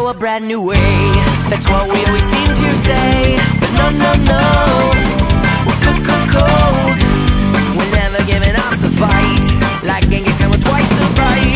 go a brand new way. That's what we always seem to say. But no, no, no, we're cold. We're never giving up the fight. Like Genghis Khan with twice the bite.